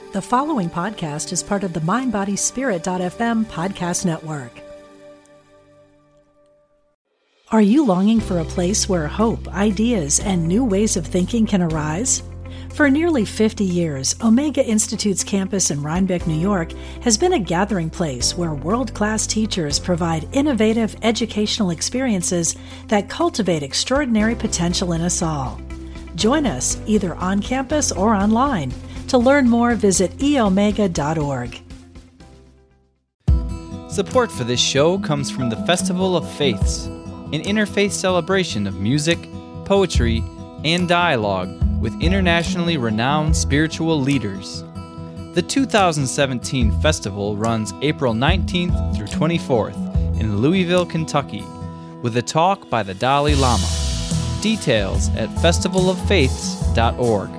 The following podcast is part of the MindBodySpirit.fm podcast network. Are you longing for a place where hope, ideas, and new ways of thinking can arise? For nearly 50 years, Omega Institute's campus in Rhinebeck, New York, has been a gathering place where world-class teachers provide innovative educational experiences that cultivate extraordinary potential in us all. Join us either on campus or online. To learn more, visit eomega.org. Support for this show comes from the Festival of Faiths, an interfaith celebration of music, poetry, and dialogue with internationally renowned spiritual leaders. The 2017 festival runs April 19th through 24th in Louisville, Kentucky, with a talk by the Dalai Lama. Details at festivaloffaiths.org.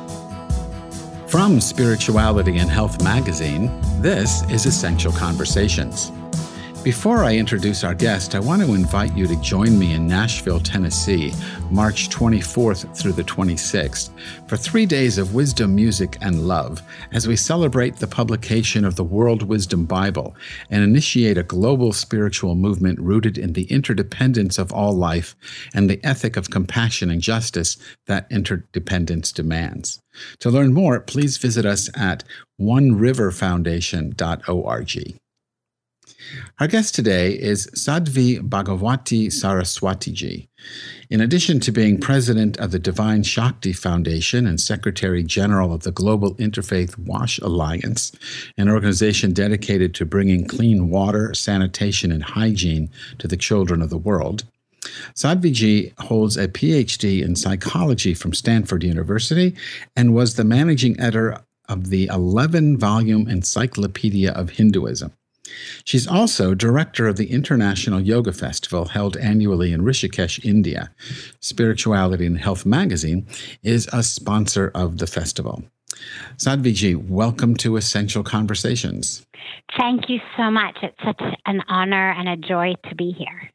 From Spirituality and Health magazine, this is Essential Conversations. Before I introduce our guest, I want to invite you to join me in Nashville, Tennessee, March 24th through the 26th, for 3 days of wisdom, music, and love as we celebrate the publication of the World Wisdom Bible and initiate a global spiritual movement rooted in the interdependence of all life and the ethic of compassion and justice that interdependence demands. To learn more, please visit us at oneriverfoundation.org. Our guest today is Sadhvi Bhagawati Saraswatiji. In addition to being president of the Divine Shakti Foundation and Secretary General of the Global Interfaith WASH Alliance, an organization dedicated to bringing clean water, sanitation, and hygiene to the children of the world, Sadhviji holds a PhD in psychology from Stanford University and was the managing editor of the 11-volume Encyclopedia of Hinduism. She's also director of the International Yoga Festival held annually in Rishikesh, India. Spirituality and Health magazine is a sponsor of the festival. Sadhviji, welcome to Essential Conversations. Thank you so much. It's such an honor and a joy to be here.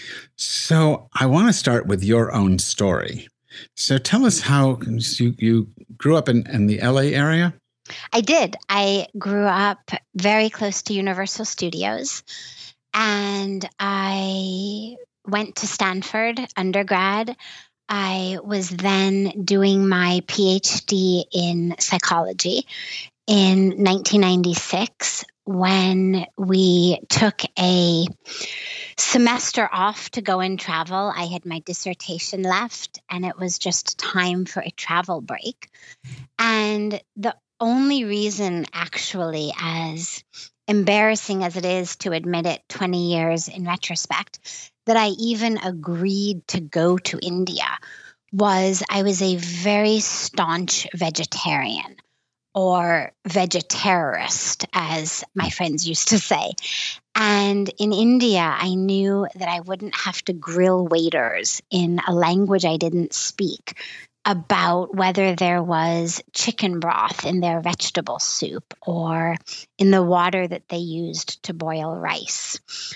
So I want to start with your own story. So tell us how you grew up in the LA area? I did. I grew up very close to Universal Studios, and I went to Stanford undergrad. I was then doing my PhD in psychology in 1996 when we took a semester off to go and travel. I had my dissertation left, and it was just time for a travel break. And the only reason, actually, as embarrassing as it is to admit it 20 years in retrospect, that I even agreed to go to India was I was a very staunch vegetarian, or vegetarist, as my friends used to say. And in India, I knew that I wouldn't have to grill waiters in a language I didn't speak about whether there was chicken broth in their vegetable soup or in the water that they used to boil rice.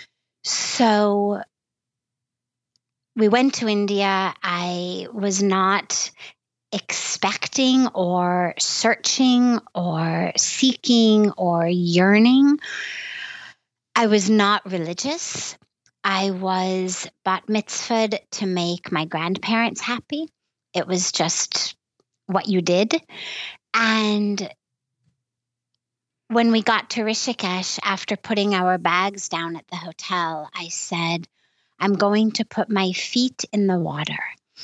So we went to India. I was not expecting or searching or seeking or yearning. I was not religious. I was bat mitzvahed to make my grandparents happy. It was just what you did. And when we got to Rishikesh, after putting our bags down at the hotel, I said, I'm going to put my feet in the water,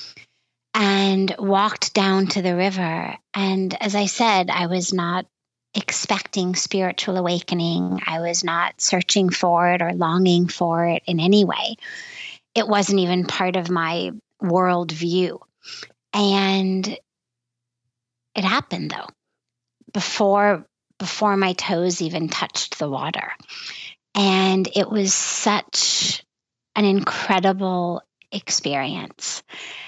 and walked down to the river. And as I said, I was not expecting spiritual awakening. I was not searching for it or longing for it in any way. It wasn't even part of my worldview. And it happened, though, before my toes even touched the water. And it was such an incredible experience.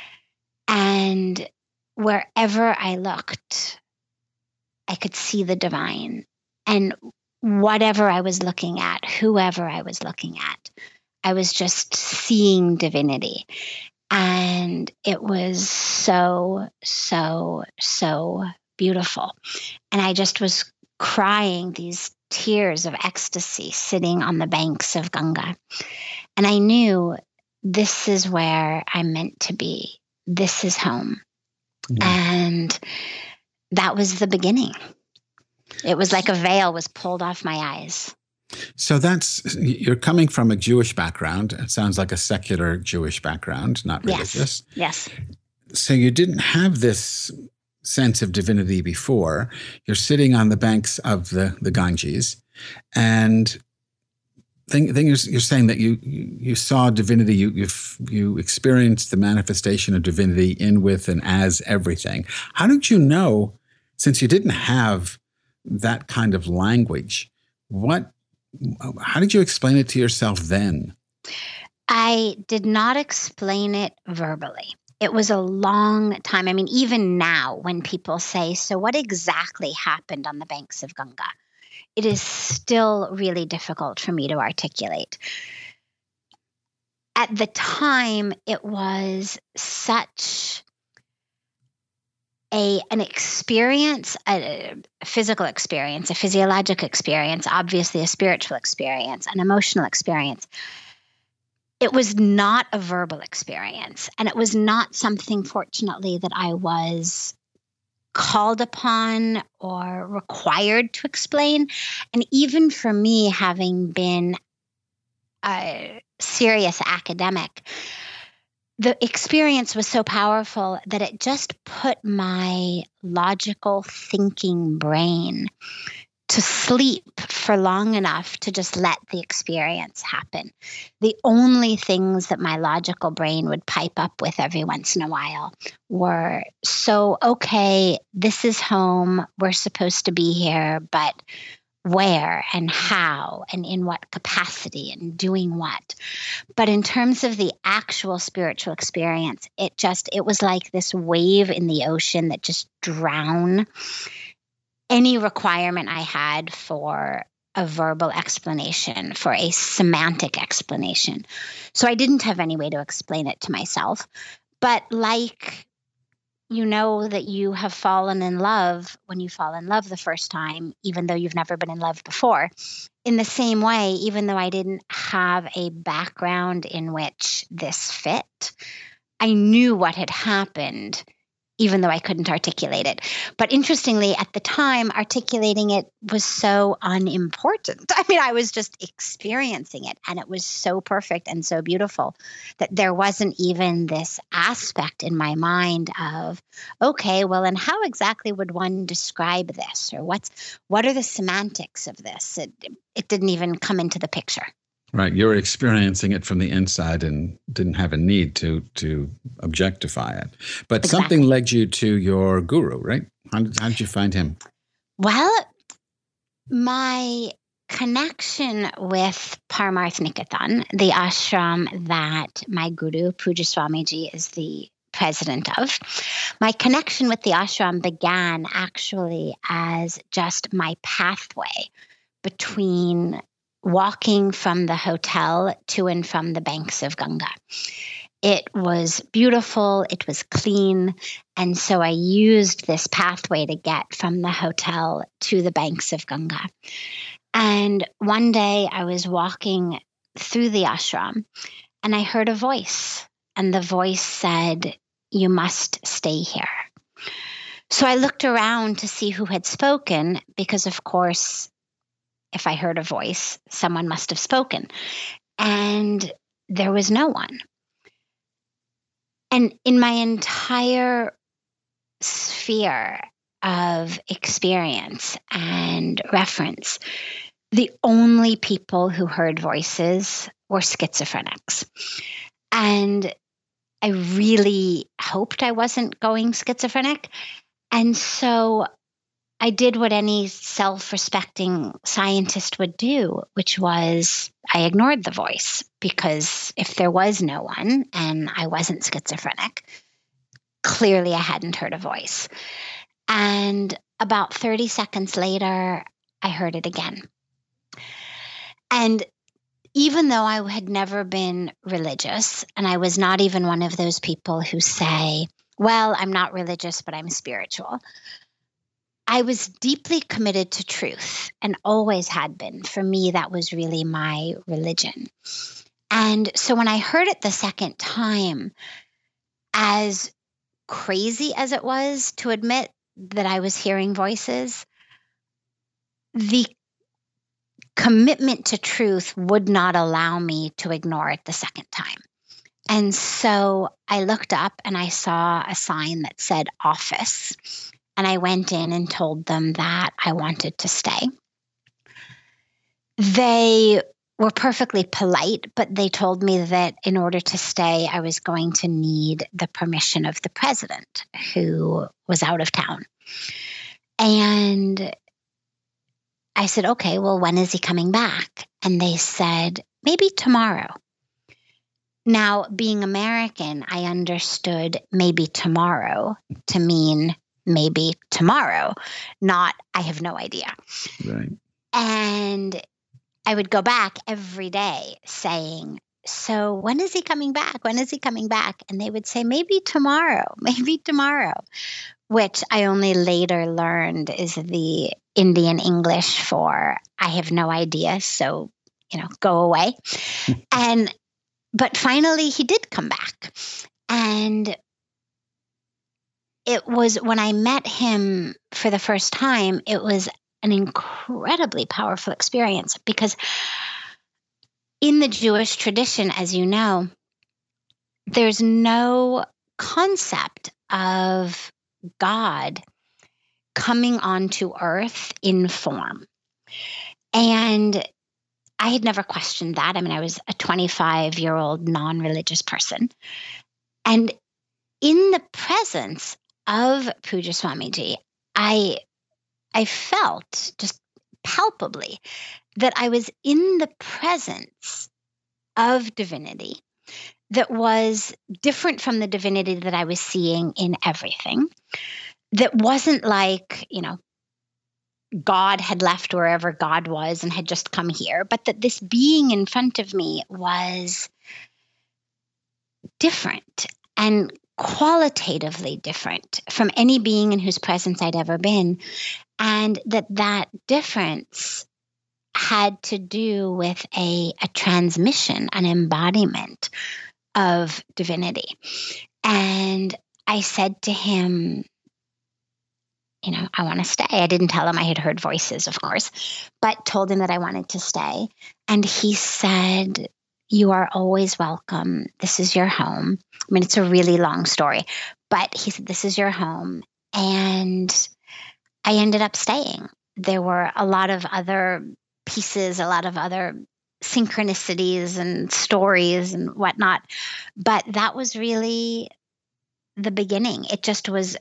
And wherever I looked, I could see the divine. And whatever I was looking at, whoever I was looking at, I was just seeing divinity. And it was so, so, so beautiful. And I just was crying these tears of ecstasy sitting on the banks of Ganga. And I knew this is where I'm meant to be. This is home. And that was the beginning. It was like a veil was pulled off my eyes. So you're coming from a Jewish background. It sounds like a secular Jewish background, not religious. Yes. So you didn't have this sense of divinity before. You're sitting on the banks of the Ganges, and then you're saying that you saw divinity. You experienced the manifestation of divinity in, with, and as everything. How did you know, since you didn't have that kind of language? How did you explain it to yourself then? I did not explain it verbally. It was a long time. I mean, even now when people say, so what exactly happened on the banks of Ganga? It is still really difficult for me to articulate. At the time, it was such an experience, a physical experience, a physiologic experience, obviously a spiritual experience, an emotional experience. It was not a verbal experience, and it was not something, fortunately, that I was called upon or required to explain. And even for me, having been a serious academic, the experience was so powerful that it just put my logical thinking brain to sleep for long enough to just let the experience happen. The only things that my logical brain would pipe up with every once in a while were, so, okay, this is home. We're supposed to be here, but where and how and in what capacity and doing what. But in terms of the actual spiritual experience, it was like this wave in the ocean that just drowned any requirement I had for a verbal explanation, for a semantic explanation. So I didn't have any way to explain it to myself. But like, you know that you have fallen in love when you fall in love the first time, even though you've never been in love before. In the same way, even though I didn't have a background in which this fit, I knew what had happened, even though I couldn't articulate it. But interestingly, at the time, articulating it was so unimportant. I mean, I was just experiencing it, and it was so perfect and so beautiful that there wasn't even this aspect in my mind of, okay, well, and how exactly would one describe this? Or what are the semantics of this? It didn't even come into the picture. Right. You were experiencing it from the inside and didn't have a need to objectify it. But Exactly. Something led you to your guru, right? How did you find him? Well, my connection with Parmarth Niketan, the ashram that my guru, Pujya Swamiji, is the president of, my connection with the ashram began actually as just my pathway between walking from the hotel to and from the banks of Ganga. It was beautiful, it was clean, and so I used this pathway to get from the hotel to the banks of Ganga. And one day I was walking through the ashram and I heard a voice, and the voice said, "You must stay here." So I looked around to see who had spoken, because of course, if I heard a voice, someone must have spoken. And there was no one. And in my entire sphere of experience and reference, the only people who heard voices were schizophrenics. And I really hoped I wasn't going schizophrenic. And so I did what any self-respecting scientist would do, which was I ignored the voice, because if there was no one and I wasn't schizophrenic, clearly I hadn't heard a voice. And about 30 seconds later, I heard it again. And even though I had never been religious, and I was not even one of those people who say, well, I'm not religious, but I'm spiritual, I was deeply committed to truth and always had been. For me, that was really my religion. And so when I heard it the second time, as crazy as it was to admit that I was hearing voices, the commitment to truth would not allow me to ignore it the second time. And so I looked up and I saw a sign that said office. And I went in and told them that I wanted to stay. They were perfectly polite, but they told me that in order to stay, I was going to need the permission of the president, who was out of town. And I said, okay, well, when is he coming back? And they said, maybe tomorrow. Now, being American, I understood maybe tomorrow to mean maybe tomorrow, not I have no idea. Right. And I would go back every day saying, so when is he coming back? When is he coming back? And they would say, maybe tomorrow, which I only later learned is the Indian English for I have no idea. So, go away. But finally he did come back. And it was when I met him for the first time, it was an incredibly powerful experience, because in the Jewish tradition, as you know, there's no concept of God coming onto earth in form. And I had never questioned that. I mean, I was a 25-year-old non-religious person. And in the presence of Pujya Swamiji, I felt just palpably that I was in the presence of divinity that was different from the divinity that I was seeing in everything. That wasn't like, God had left wherever God was and had just come here, but that this being in front of me was different and qualitatively different from any being in whose presence I'd ever been. And that difference had to do with a transmission, an embodiment of divinity. And I said to him, I want to stay. I didn't tell him I had heard voices, of course, but told him that I wanted to stay. And he said, you are always welcome. This is your home. I mean, it's a really long story, but he said, this is your home. And I ended up staying. There were a lot of other pieces, a lot of other synchronicities and stories and whatnot. But that was really the beginning. It just was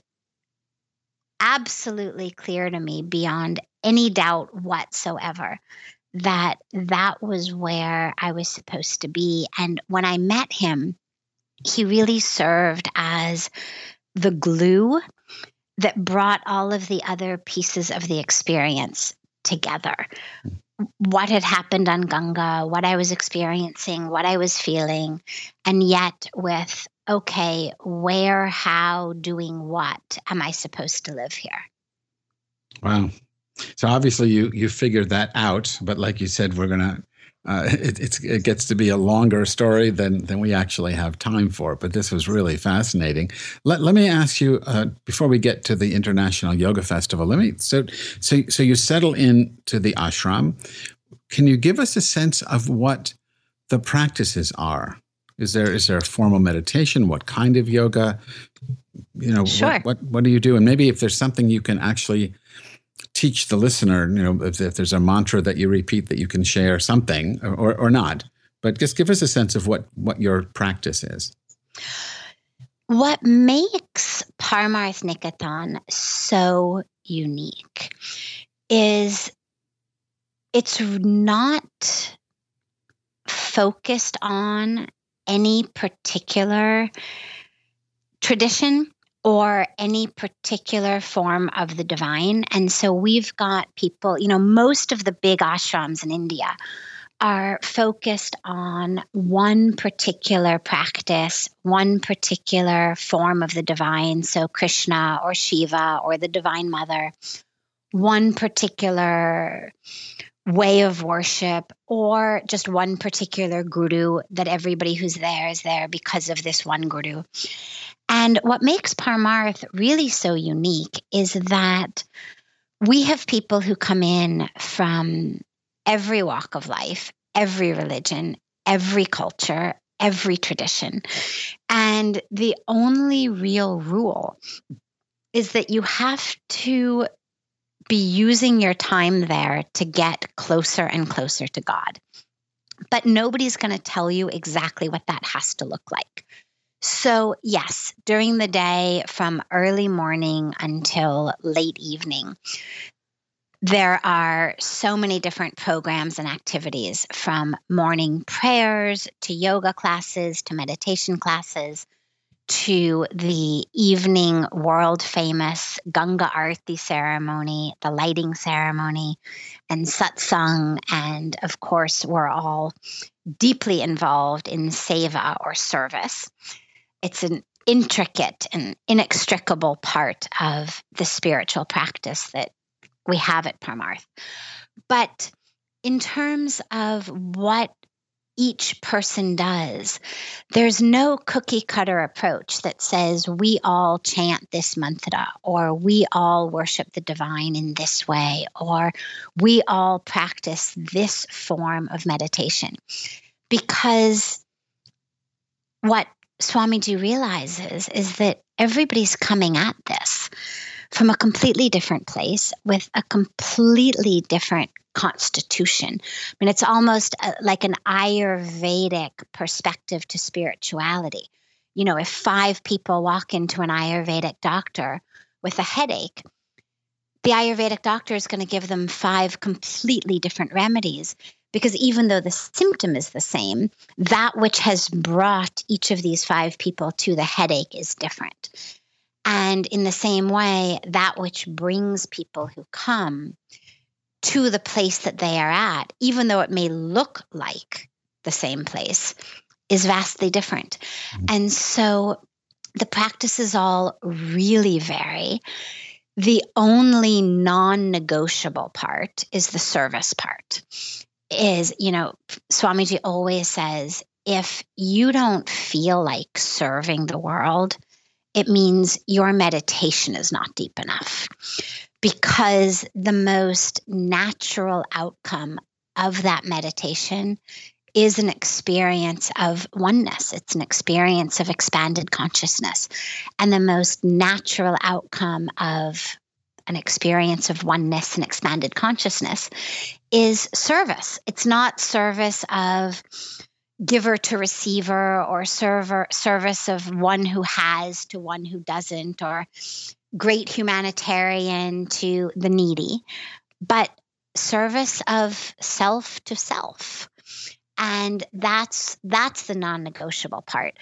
absolutely clear to me beyond any doubt whatsoever that was where I was supposed to be. And when I met him, he really served as the glue that brought all of the other pieces of the experience together. What had happened on Ganga, what I was experiencing, what I was feeling, and yet with, okay, where, how, doing what am I supposed to live here? Wow. So obviously you figured that out, but like you said, we're going to, it gets to be a longer story than we actually have time for, but this was really fascinating. Let me ask you, before we get to the International Yoga Festival, so you settle into the ashram. Can you give us a sense of what the practices are? Is there a formal meditation? What kind of yoga? Sure. What do you do? And maybe if there's something you can actually teach the listener, if there's a mantra that you repeat that you can share, something or not, but just give us a sense of what your practice is. What makes Paramarth Niketan so unique is it's not focused on any particular tradition or any particular form of the divine. And so we've got people, most of the big ashrams in India are focused on one particular practice, one particular form of the divine. So Krishna or Shiva or the Divine Mother one particular way of worship or just one particular guru, that everybody who's there is there because of this one guru. And what makes Parmarth really so unique is that we have people who come in from every walk of life, every religion, every culture, every tradition. And the only real rule is that you have to be using your time there to get closer and closer to God. But nobody's going to tell you exactly what that has to look like. So yes, during the day from early morning until late evening, there are so many different programs and activities, from morning prayers to yoga classes to meditation classes to the evening world-famous Ganga Aarti ceremony, the lighting ceremony, and satsang. And of course, we're all deeply involved in seva or service. It's an intricate and inextricable part of the spiritual practice that we have at Parmarth. But in terms of what each person does, there's no cookie cutter approach that says we all chant this mantra, or we all worship the divine in this way, or we all practice this form of meditation. Because what Swamiji realizes is that everybody's coming at this from a completely different place with a completely different constitution. I mean, it's almost like an Ayurvedic perspective to spirituality. You know, if 5 people walk into an Ayurvedic doctor with a headache, the Ayurvedic doctor is going to give them 5 completely different remedies, because even though the symptom is the same, that which has brought each of these 5 people to the headache is different. And in the same way, that which brings people who come to the place that they are at, even though it may look like the same place, is vastly different. And so the practices all really vary. The only non-negotiable part is the service part. Is, you know, Swamiji always says, if you don't feel like serving the world, it means your meditation is not deep enough. Because the most natural outcome of that meditation is an experience of oneness. It's an experience of expanded consciousness. And the most natural outcome of an experience of oneness and expanded consciousness is service. It's not service of giver to receiver, or service of one who has to one who doesn't, or great humanitarian to the needy, but service of self to self. And that's the non-negotiable part.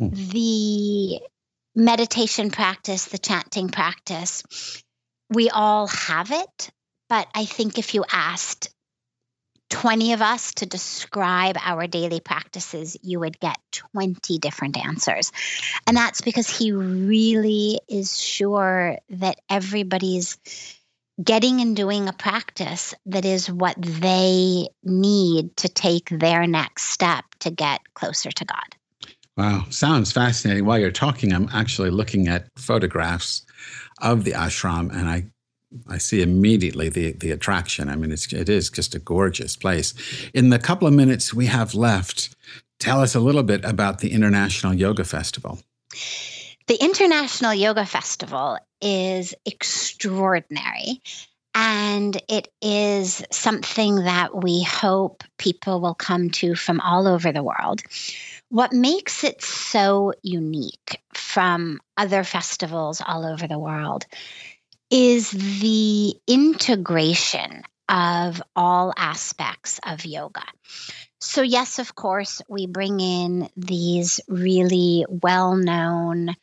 The meditation practice, the chanting practice, we all have it. But I think if you asked 20 of us to describe our daily practices, you would get 20 different answers. And that's because he really is sure that everybody's getting and doing a practice that is what they need to take their next step to get closer to God. Wow, sounds fascinating. While you're talking, I'm actually looking at photographs of the ashram, and I see immediately the attraction. I mean, it is just a gorgeous place. In the couple of minutes we have left, tell us a little bit about the International Yoga Festival. The International Yoga Festival is extraordinary, and it is something that we hope people will come to from all over the world. What makes it so unique from other festivals all over the world is the integration of all aspects of yoga. So yes, of course, we bring in these really well-known,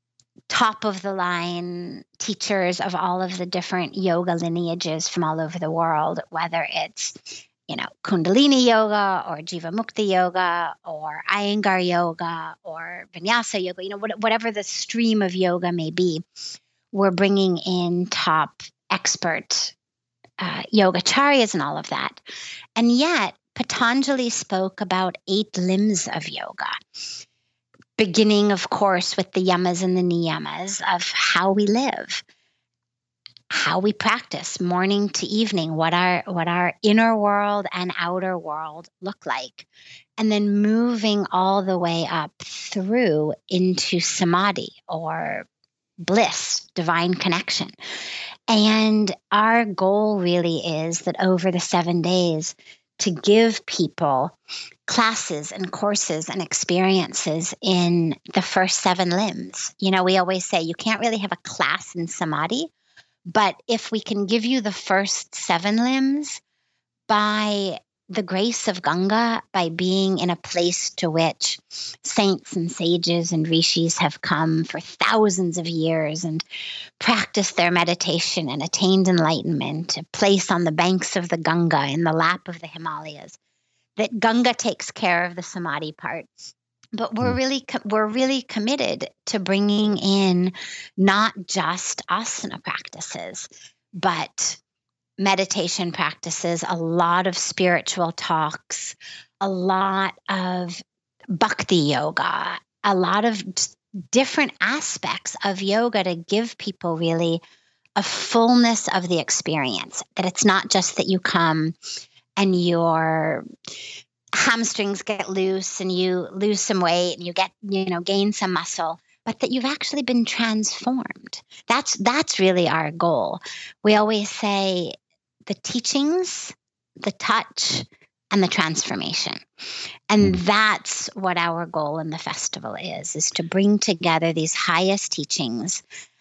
top-of-the-line teachers of all of the different yoga lineages from all over the world, whether it's, Kundalini yoga or Jiva Mukti yoga or Iyengar yoga or Vinyasa yoga, whatever the stream of yoga may be. We're bringing in top expert Yogacharyas and all of that. And yet, Patanjali spoke about 8 limbs of yoga, beginning, of course, with the yamas and the niyamas of how we live, how we practice morning to evening, what our inner world and outer world look like, and then moving all the way up through into samadhi or bliss, divine connection. And our goal really is that over the 7 days to give people classes and courses and experiences in the first 7 limbs. You know, we always say you can't really have a class in samadhi, but if we can give you the first 7 limbs by the grace of Ganga, by being in a place to which saints and sages and rishis have come for thousands of years and practiced their meditation and attained enlightenment, a place on the banks of the Ganga in the lap of the Himalayas, that Ganga takes care of the samadhi part. But we're really committed to bringing in not just asana practices, but meditation practices, a lot of spiritual talks, a lot of bhakti yoga, a lot of different aspects of yoga to give people really a fullness of the experience, that it's not just that you come and your hamstrings get loose and you lose some weight and you get, gain some muscle, but that you've actually been transformed. That's really our goal. We always say the teachings, the touch, and the transformation. And that's what our goal in the festival is to bring together these highest teachings,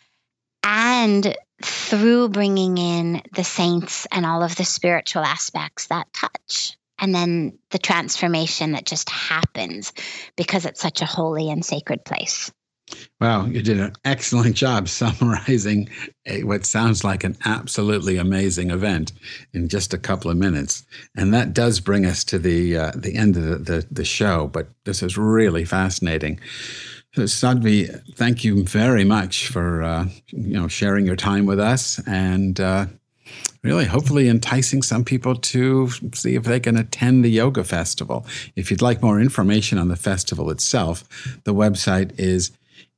and through bringing in the saints and all of the spiritual aspects, that touch, and then the transformation that just happens because it's such a holy and sacred place. Wow, you did an excellent job summarizing what sounds like an absolutely amazing event in just a couple of minutes. And that does bring us to the end of the show, but this is really fascinating. So Sadhvi, thank you very much for sharing your time with us and really hopefully enticing some people to see if they can attend the yoga festival. If you'd like more information on the festival itself, the website is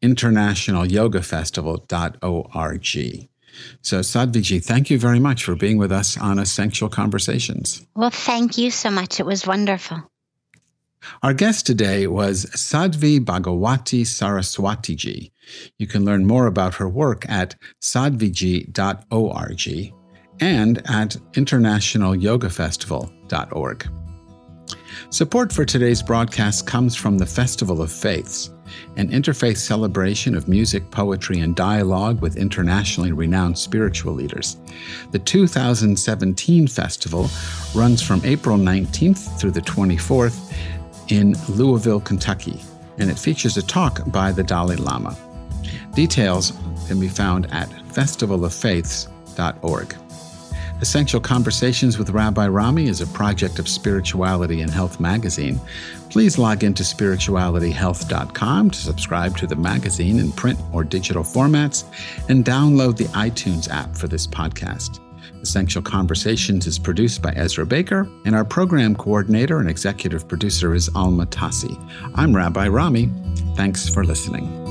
internationalyogafestival.org. So Sadhviji, thank you very much for being with us on Essential Conversations. Well, thank you so much. It was wonderful. Our guest today was Sadhvi Bhagawati Saraswatiji. You can learn more about her work at sadhviji.org and at internationalyogafestival.org. Support for today's broadcast comes from the Festival of Faiths, an interfaith celebration of music, poetry, and dialogue with internationally renowned spiritual leaders. The 2017 festival runs from April 19th through the 24th in Louisville, Kentucky, and it features a talk by the Dalai Lama. Details can be found at festivaloffaiths.org. Essential Conversations with Rabbi Rami is a project of Spirituality and Health magazine. Please log into spiritualityhealth.com to subscribe to the magazine in print or digital formats and download the iTunes app for this podcast. Essential Conversations is produced by Ezra Baker, and our program coordinator and executive producer is Alma Tassi. I'm Rabbi Rami. Thanks for listening.